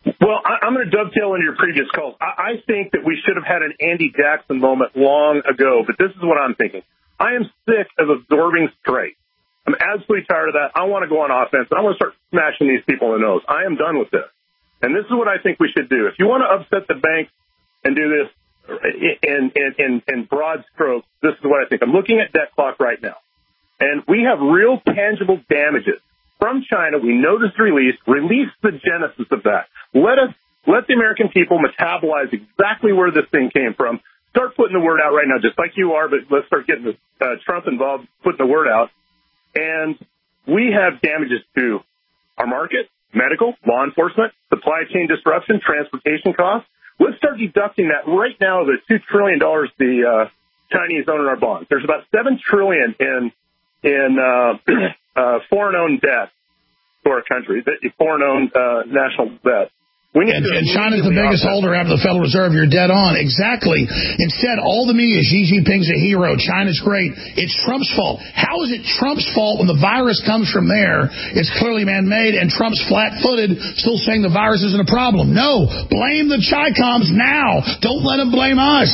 Well, I, I'm going to dovetail into your previous calls. I, I think that we should have had an Andy Jackson moment long ago, but this is what I'm thinking. I am sick of absorbing straight. I'm absolutely tired of that. I want to go on offense, and I want to start smashing these people in the nose. I am done with this. And this is what I think we should do. If you want to upset the banks and do this in, in, in, in broad strokes, this is what I think. I'm looking at debt clock right now. And we have real tangible damages from China. We know this release. Release the genesis of that. Let us, let the American people metabolize exactly where this thing came from. Start putting the word out right now, just like you are, but let's start getting uh, Trump involved, putting the word out. And we have damages to our market, medical, law enforcement, supply chain disruption, transportation costs. Let's start deducting that right now, the two trillion dollars the uh, Chinese own in our bonds. There's about seven trillion dollars in in uh, uh, foreign-owned debt to our country, foreign-owned uh, national debt. We need and, to and China's the biggest holder after the Federal Reserve. You're dead on. Exactly. Instead, all the media, Xi Jinping's a hero. China's great. It's Trump's fault. How is it Trump's fault when the virus comes from there? It's clearly man-made, and Trump's flat-footed, still saying the virus isn't a problem. No. Blame the Chi-Coms now. Don't let them blame us.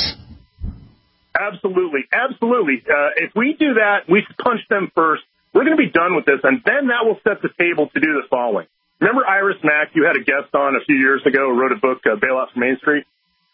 Absolutely. Absolutely. Uh, if we do that, we punch them first. We're going to be done with this, and then that will set the table to do the following. Remember Iris Mack? You had a guest on a few years ago who wrote a book, uh, Bailout from Main Street?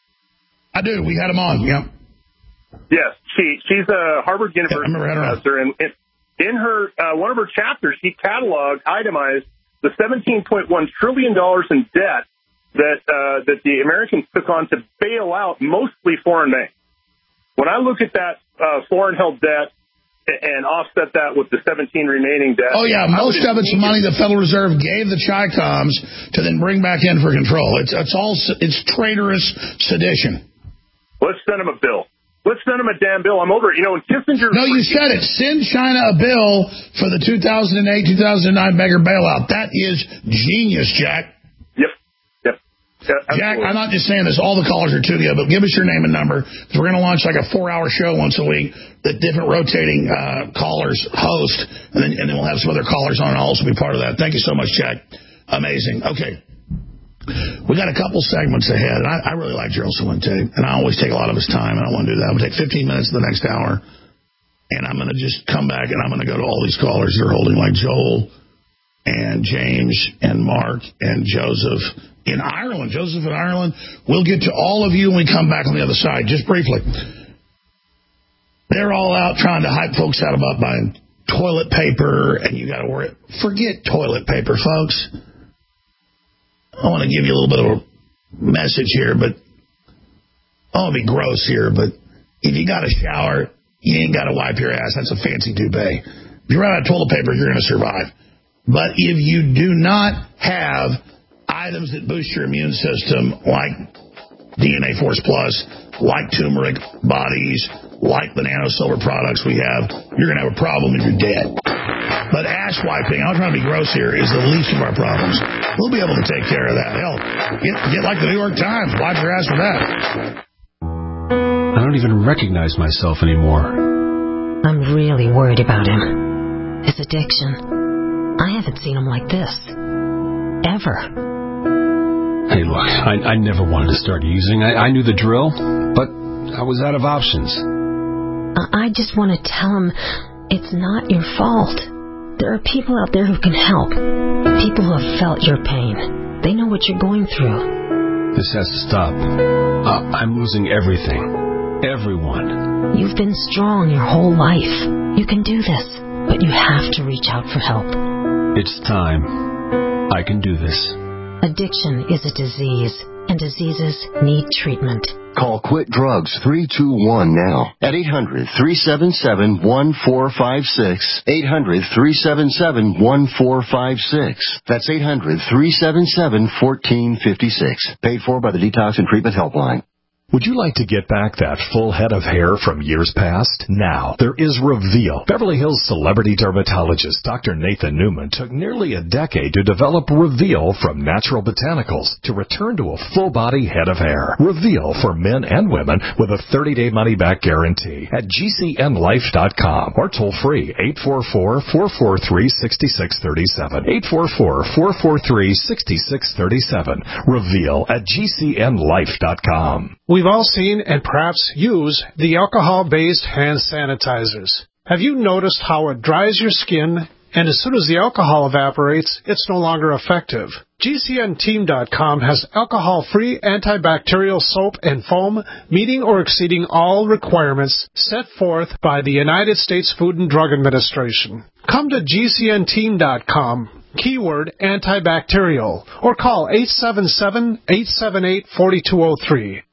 I do. We had him on, yeah. Yes. She She's a Harvard University yeah, professor, and in, in her uh, one of her chapters, she cataloged, itemized the seventeen point one trillion dollars in debt that uh, that the Americans took on to bail out mostly foreign banks. When I look at that uh, foreign-held debt, and offset that with the seventeen remaining debt. Oh, yeah, most of it's money the Federal Reserve gave the Chi-Coms to then bring back in for control. It's it's all it's traitorous sedition. Let's send them a bill. Let's send them a damn bill. I'm over it. You know, when Kissinger... No, you said it. Send China a bill for the two thousand eight two thousand nine beggar bailout. That is genius, Jack. Yep. Yep. Yeah, Jack, I'm not just saying this. All the callers are to you, but give us your name and number, because we're going to launch like a four-hour show once a week that different rotating uh, callers host, and then, and then we'll have some other callers on and I'll also be part of that. Thank you so much, Jack. Amazing. Okay. We got a couple segments ahead, and I, I really like Gerald Celente, and I always take a lot of his time, and I want to do that. I'm going to take fifteen minutes the next hour, and I'm going to just come back, and I'm going to go to all these callers that are holding, like Joel and James and Mark and Joseph in Ireland. Joseph in Ireland. We'll get to all of you when we come back on the other side, just briefly. They're all out trying to hype folks out about buying toilet paper, and you got to worry. Forget toilet paper, folks. I want to give you a little bit of a message here, but I want to be gross here, but if you got a shower, you ain't got to wipe your ass. That's a fancy toupee. If you run out of toilet paper, you're going to survive. But if you do not have items that boost your immune system, like D N A Force Plus, like turmeric bodies, like the nano silver products we have, you're going to have a problem and you're dead. But ass wiping, I'm trying to be gross here, is the least of our problems. We'll be able to take care of that. Hell, get, get like the New York Times, wipe your ass with that. I don't even recognize myself anymore. I'm really worried about him. His addiction. I haven't seen him like this. Ever. Hey, look, I, I never wanted to start using. I, I knew the drill, but I was out of options. I, I just want to tell him it's not your fault. There are people out there who can help. People who have felt your pain. They know what you're going through. This has to stop. Uh, I'm losing everything. Everyone. You've been strong your whole life. You can do this, but you have to reach out for help. It's time. I can do this. Addiction is a disease, and diseases need treatment. Call Quit Drugs three two one now at eight hundred, three seven seven, one four five six. eight hundred, three seven seven, one four five six. That's eight hundred, three seven seven, one four five six. Paid for by the Detox and Treatment Helpline. Would you like to get back that full head of hair from years past? Now, there is Reveal. Beverly Hills celebrity dermatologist Doctor Nathan Newman took nearly a decade to develop Reveal from natural botanicals to return to a full-body head of hair. Reveal for men and women with a thirty-day money-back guarantee at G C N life dot com or toll-free eight four four, four four three, six six three seven. eight four four, four four three, six six three seven. Reveal at G C N life dot com. We've all seen and perhaps use the alcohol-based hand sanitizers. Have you noticed how it dries your skin, and as soon as the alcohol evaporates, it's no longer effective? G C N team dot com has alcohol-free antibacterial soap and foam meeting or exceeding all requirements set forth by the United States Food and Drug Administration. Come to G C N team dot com, keyword antibacterial, or call eight seven seven, eight seven eight, four two zero three.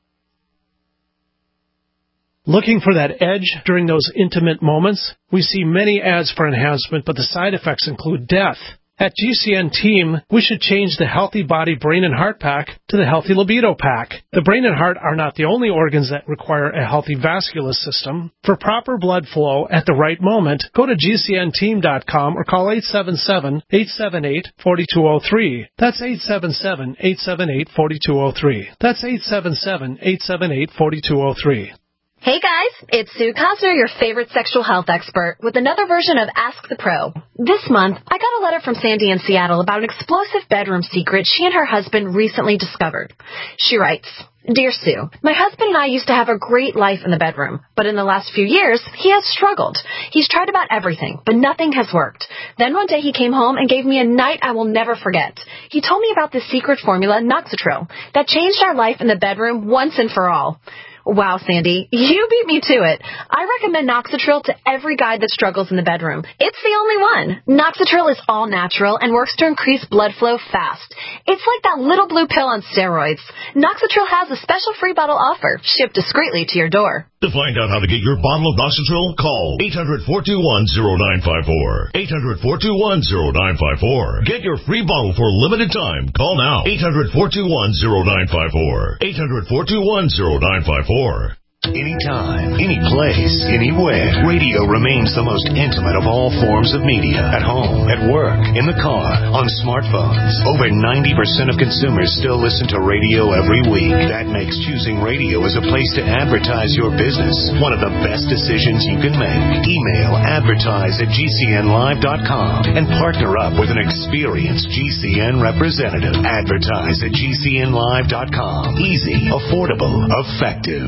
Looking for that edge during those intimate moments? We see many ads for enhancement, but the side effects include death. At G C N Team, we should change the Healthy Body Brain and Heart Pack to the Healthy Libido Pack. The brain and heart are not the only organs that require a healthy vascular system. For proper blood flow at the right moment, go to G C N team dot com or call eight seven seven, eight seven eight, four two zero three. That's eight seven seven, eight seven eight, four two zero three. That's eight seven seven, eight seven eight, four two zero three. Hey guys, it's Sue Cosner, your favorite sexual health expert, with another version of Ask the Pro. This month, I got a letter from Sandy in Seattle about an explosive bedroom secret she and her husband recently discovered. She writes, Dear Sue, my husband and I used to have a great life in the bedroom, but in the last few years, he has struggled. He's tried about everything, but nothing has worked. Then one day he came home and gave me a night I will never forget. He told me about the secret formula, Noxitril, that changed our life in the bedroom once and for all. Wow, Sandy, you beat me to it. I recommend Noxitril to every guy that struggles in the bedroom. It's the only one. Noxitril is all natural and works to increase blood flow fast. It's like that little blue pill on steroids. Noxitril has a special free bottle offer, shipped discreetly to your door. To find out how to get your bottle of Noxitril, call eight hundred, four two one, zero nine five four. eight hundred, four two one, zero nine five four. Get your free bottle for a limited time. Call now. eight hundred, four two one, zero nine five four. eight hundred, four two one, zero nine five four. Anytime, any place, anywhere. Radio remains the most intimate of all forms of media. At home, at work, in the car, on smartphones. Over ninety percent of consumers still listen to radio every week. That makes choosing radio as a place to advertise your business one of the best decisions you can make. Email advertise at G C N live dot com and partner up with an experienced G C N representative. Advertise at G C N live dot com. Easy, affordable, effective.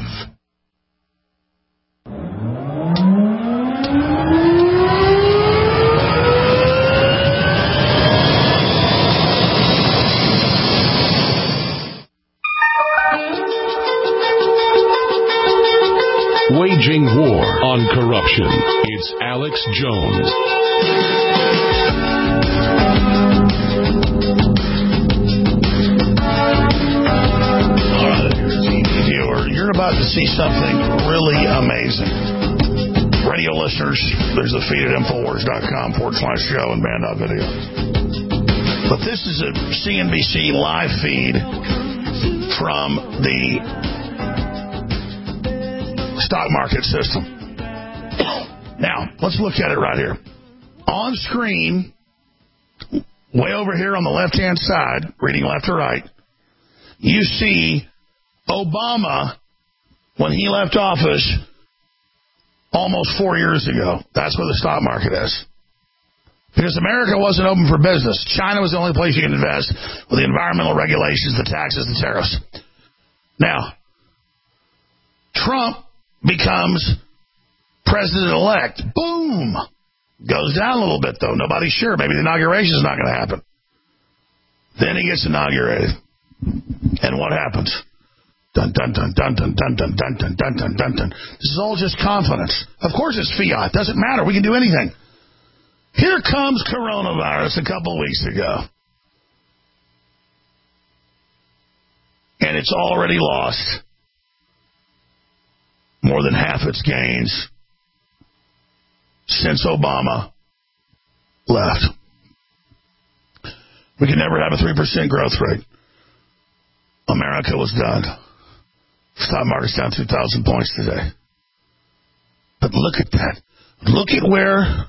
Waging war on corruption. It's Alex Jones. All right, T V viewer, you're about to see something really amazing. Radio listeners, there's a feed at Infowars dot com forward slash show and band.video. But this is a C N B C live feed from the stock market system. Now, let's look at it right here. On screen, way over here on the left-hand side, reading left to right, you see Obama when he left office almost four years ago. That's where the stock market is. Because America wasn't open for business. China was the only place you can invest with the environmental regulations, the taxes, the tariffs. Now, Trump becomes president-elect. Boom! Goes down a little bit, though. Nobody's sure. Maybe the inauguration is not going to happen. Then he gets inaugurated. And what happens? Dun, dun, dun, dun, dun, dun, dun, dun, dun, dun, dun, dun, dun. This is all just confidence. Of course it's fiat. Doesn't matter. We can do anything. Here comes coronavirus a couple weeks ago. And it's already lost more than half its gains since Obama left. We could never have a three percent growth rate. America was done. Stock market's down two thousand points today. But look at that. Look at where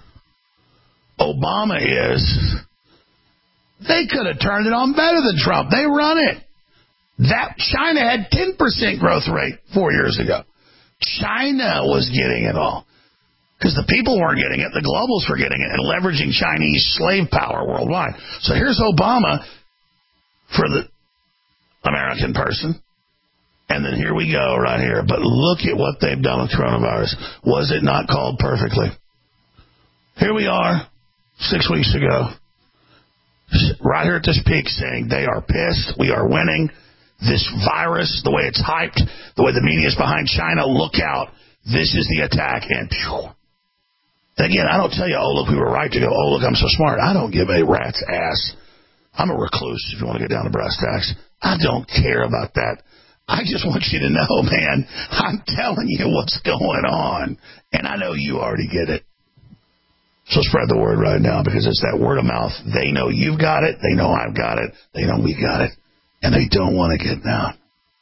Obama is. They could have turned it on better than Trump. They run it. That China had ten percent growth rate four years ago. China was getting it all. Because the people weren't getting it, the globals were getting it and leveraging Chinese slave power worldwide. So here's Obama for the American person. And then here we go right here. But look at what they've done with coronavirus. Was it not called perfectly? Here we are, six weeks ago, right here at this peak saying they are pissed, we are winning. This virus, the way it's hyped, the way the media is behind China, look out. This is the attack. And phew. Again, I don't tell you, oh, look, we were right to go, oh, look, I'm so smart. I don't give a rat's ass. I'm a recluse, if you want to get down to brass tacks. I don't care about that. I just want you to know, man, I'm telling you what's going on. And I know you already get it. So spread the word right now, because it's that word of mouth. They know you've got it. They know I've got it. They know we got it. And they don't want to get down.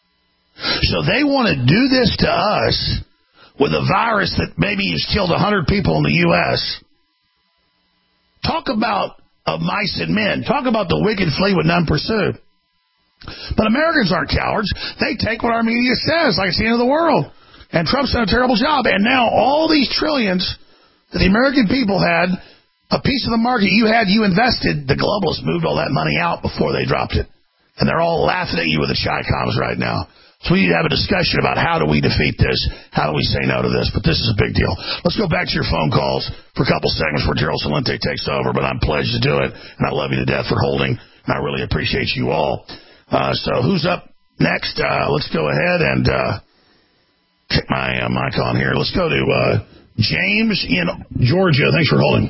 So they want to do this to us with a virus that maybe has killed one hundred people in the U S Talk about of mice and men. Talk about the wicked flee with none pursued. But Americans aren't cowards. They take what our media says like it's the end of the world. And Trump's done a terrible job. And now all these trillions that the American people had, a piece of the market you had, you invested, the globalists moved all that money out before they dropped it. And they're all laughing at you with the Chi-Coms right now. So we need to have a discussion about how do we defeat this? How do we say no to this? But this is a big deal. Let's go back to your phone calls for a couple segments where Gerald Celente takes over, but I'm pledged to do it, and I love you to death for holding, and I really appreciate you all. Uh, so who's up next? Uh, let's go ahead and uh, kick my uh, mic on here. Let's go to uh, James in Georgia. Thanks for holding.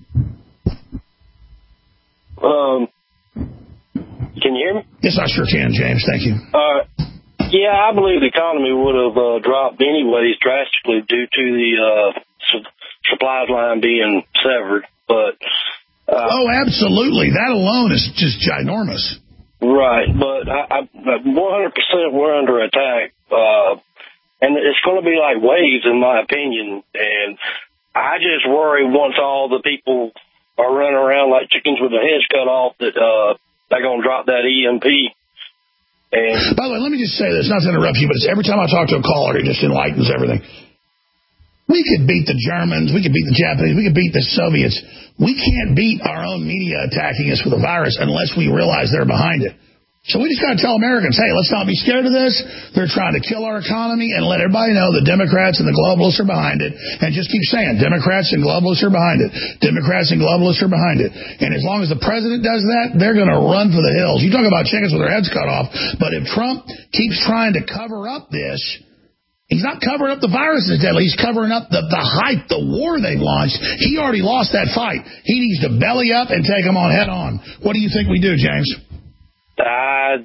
Um, can you hear me? Yes, I sure can, James. Thank you. Uh, yeah, I believe the economy would have uh, dropped anyways drastically due to the uh, su- supplies line being severed. But uh, oh, absolutely. That alone is just ginormous. Right, but I, I, one hundred percent we're under attack, uh, and it's going to be like waves, in my opinion. And I just worry once all the people are running around like chickens with their heads cut off that uh, they're going to drop that E M P. And by the way, let me just say this, not to interrupt you, but it's every time I talk to a caller, it just enlightens everything. We could beat the Germans, we could beat the Japanese, we could beat the Soviets. We can't beat our own media attacking us with a virus unless we realize they're behind it. So we just got to tell Americans, hey, let's not be scared of this. They're trying to kill our economy, and let everybody know the Democrats and the globalists are behind it. And just keep saying, Democrats and globalists are behind it. Democrats and globalists are behind it. And as long as the president does that, they're going to run for the hills. You talk about chickens with their heads cut off, but if Trump keeps trying to cover up this, he's not covering up the virus is deadly. He's covering up the, the hype, the war they've launched. He already lost that fight. He needs to belly up and take them on head on. What do you think we do, James? Uh,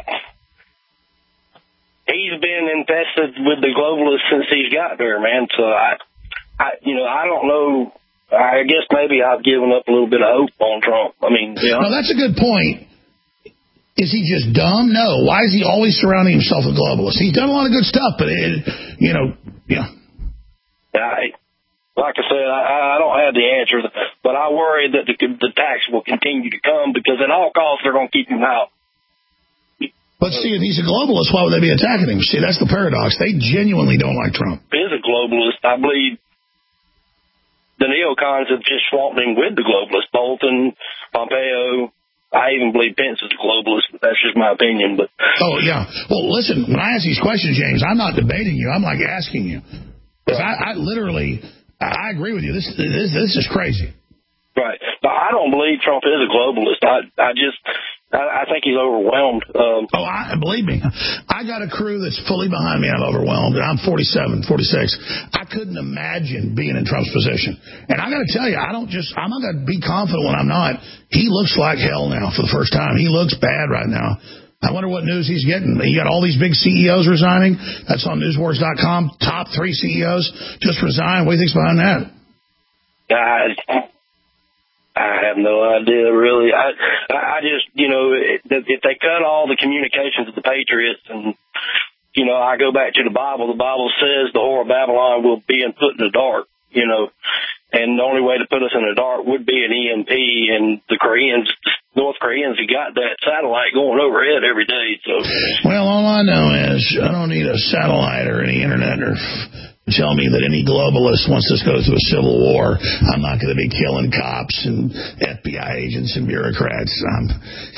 he's been infested with the globalists since he's got there, man. So, I, I, you know, I don't know. I guess maybe I've given up a little bit of hope on Trump. I mean, you know. No, that's a good point. Is he just dumb? No. Why is he always surrounding himself with globalists? He's done a lot of good stuff, but, it, you know, yeah. I, like I said, I, I don't have the answer, but I worry that the, the tax will continue to come because at all costs they're going to keep him out. But see, if he's a globalist, why would they be attacking him? See, that's the paradox. They genuinely don't like Trump. He is a globalist. I believe the neocons have just swamped him with the globalists. Bolton, Pompeo. I even believe Pence is a globalist, but that's just my opinion. But oh, yeah. Well, listen, when I ask these questions, James, I'm not debating you. I'm like asking you. Because I, I literally, I agree with you. This, this, this is crazy. Right. But I don't believe Trump is a globalist. I, I just... I think he's overwhelmed. Um, oh, I, believe me. I got a crew that's fully behind me. I'm overwhelmed, and I'm forty-seven, forty-six. I couldn't imagine being in Trump's position. And I got to tell you, I don't just, I'm not going to be confident when I'm not. He looks like hell now for the first time. He looks bad right now. I wonder what news he's getting. He got all these big C E Os resigning. That's on news wars dot com. Top three C E Os just resigned. What do you think's behind that? Uh, I have no idea, really. I I just, you know, if they cut all the communications with the Patriots, and, you know, I I go back to the Bible, the Bible says the whore of Babylon will be put in the dark, you know, and the only way to put us in the dark would be an E M P, and the Koreans, North Koreans, you got that satellite going overhead every day. So, well, all I know is I don't need a satellite or any internet or tell me that any globalist wants us to go through a civil war. I'm not going to be killing cops and F B I agents and bureaucrats. Um,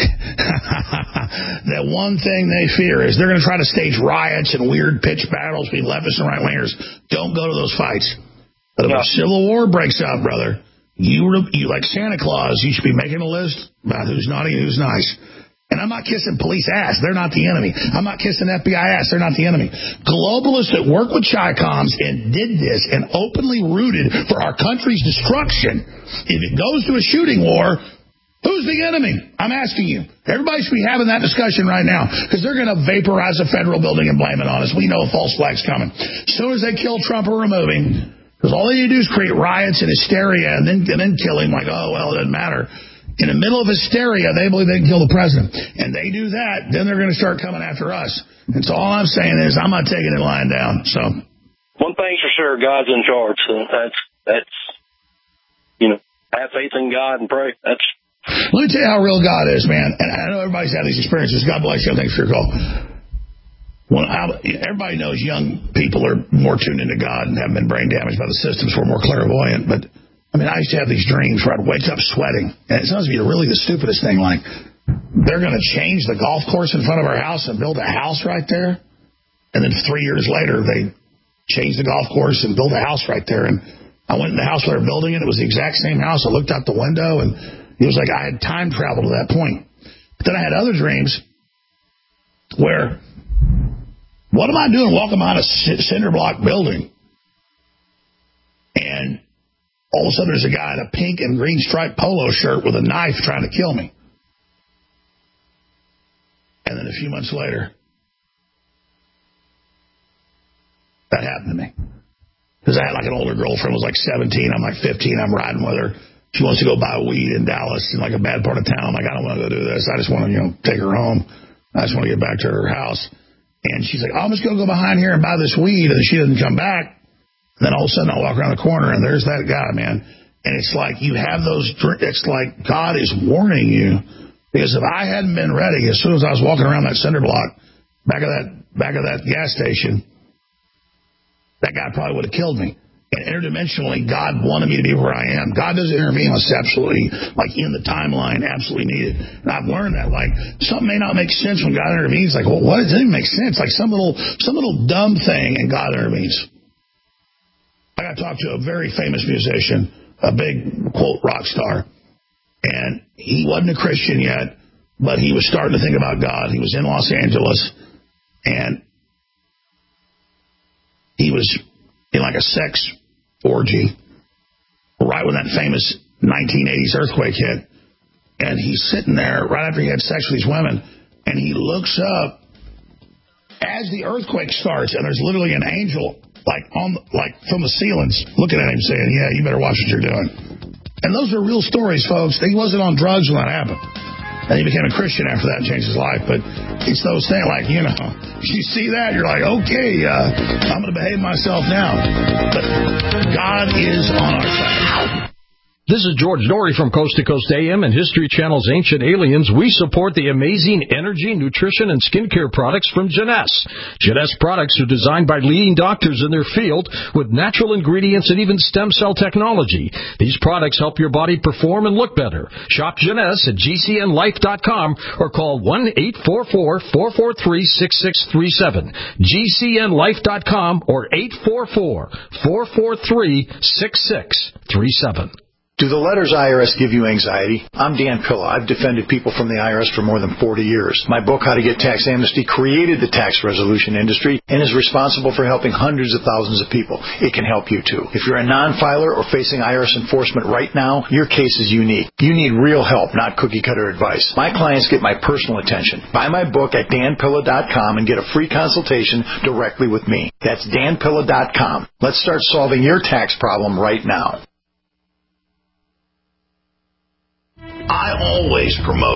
the one thing they fear is they're going to try to stage riots and weird pitched battles between leftists and right-wingers. Don't go to those fights. But if no. a civil war breaks out, brother, you, you like Santa Claus, you should be making a list about who's naughty and who's nice. And I'm not kissing police ass. They're not the enemy. I'm not kissing F B I ass. They're not the enemy. Globalists that work with Chi-Coms and did this and openly rooted for our country's destruction, if it goes to a shooting war, who's the enemy? I'm asking you. Everybody should be having that discussion right now because they're going to vaporize a federal building and blame it on us. We know a false flag's coming. As soon as they kill Trump or remove him, because all they do is create riots and hysteria and then, and then kill him like, oh, well, it doesn't matter. In the middle of hysteria, they believe they can kill the president. And they do that, then they're going to start coming after us. And so all I'm saying is I'm not taking it lying down. So one thing's for sure, God's in charge. So that's, that's you know, have faith in God and pray. That's. Let me tell you how real God is, man. And I know everybody's had these experiences. God bless you. Thanks for your call. Well, everybody knows young people are more tuned into God and haven't been brain damaged by the systems. We're more clairvoyant, but I mean, I used to have these dreams where I'd wake up sweating. And it sounds to be really the stupidest thing, like they're going to change the golf course in front of our house and build a house right there. And then three years later, they changed the golf course and built a house right there. And I went in the house where they were building it. It was the exact same house. I looked out the window, and it was like I had time traveled to that point. But then I had other dreams where, what am I doing walking behind a cinder block building? And all of a sudden, there's a guy in a pink and green striped polo shirt with a knife trying to kill me. And then a few months later, that happened to me. Because I had like an older girlfriend who was like seventeen. I'm like fifteen. I'm riding with her. She wants to go buy weed in Dallas in like a bad part of town. I'm like, I don't want to go do this. I just want to, you know, take her home. I just want to get back to her house. And she's like, I'm just going to go behind here and buy this weed. And she doesn't come back. And then all of a sudden I walk around the corner and there's that guy, man. And it's like you have those, it's like God is warning you. Because if I hadn't been ready, as soon as I was walking around that cinder block, back of that, back of that gas station, that guy probably would have killed me. And interdimensionally, God wanted me to be where I am. God doesn't intervene unless absolutely, like in the timeline, absolutely needed. And I've learned that, like, something may not make sense when God intervenes. Like, well, what? It doesn't make sense. Like some little, some little dumb thing, and God intervenes. I got to talk to a very famous musician, a big, quote, rock star. And he wasn't a Christian yet, but he was starting to think about God. He was in Los Angeles, and he was in like a sex orgy right when that famous nineteen eighties earthquake hit. And he's sitting there right after he had sex with these women, and he looks up as the earthquake starts, and there's literally an angel like on like from the ceilings looking at him saying, yeah, you better watch what you're doing. And those are real stories, folks. He wasn't on drugs when that happened. And he became a Christian after that and changed his life. But it's those things like, you know, you see that, you're like, okay, uh, I'm going to behave myself now. But God is on our side. This is George Dory from Coast to Coast A M and History Channel's Ancient Aliens. We support the amazing energy, nutrition, and skincare products from Jeunesse. Jeunesse products are designed by leading doctors in their field with natural ingredients and even stem cell technology. These products help your body perform and look better. Shop Jeunesse at G C N life dot com or call one eight four four, four four three, six six three seven. G C N life dot com or eight four four, four four three, six six three seven. Do the letters I R S give you anxiety? I'm Dan Pilla. I've defended people from the I R S for more than forty years. My book, How to Get Tax Amnesty, created the tax resolution industry and is responsible for helping hundreds of thousands of people. It can help you, too. If you're a non-filer or facing I R S enforcement right now, your case is unique. You need real help, not cookie-cutter advice. My clients get my personal attention. Buy my book at dan pilla dot com and get a free consultation directly with me. That's dan pilla dot com. Let's start solving your tax problem right now. I always promote